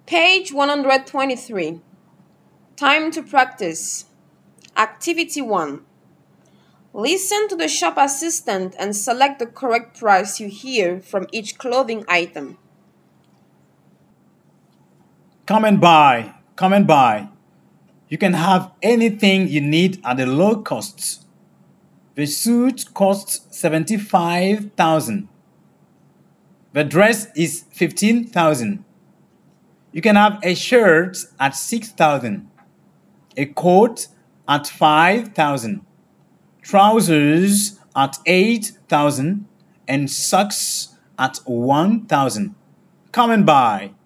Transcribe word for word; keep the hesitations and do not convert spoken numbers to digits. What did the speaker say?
Page one hundred twenty-three. Time to practice. Activity one. Listen to the shop assistant and select the correct price you hear from each clothing item. Come and buy, come and buy. You can have anything you need at a low cost. The suit costs seventy-five thousand. The dress is fifteen thousand. You can have a shirt at six thousand, a coat at five thousand, trousers at eight thousand, and socks at one thousand. Come and buy.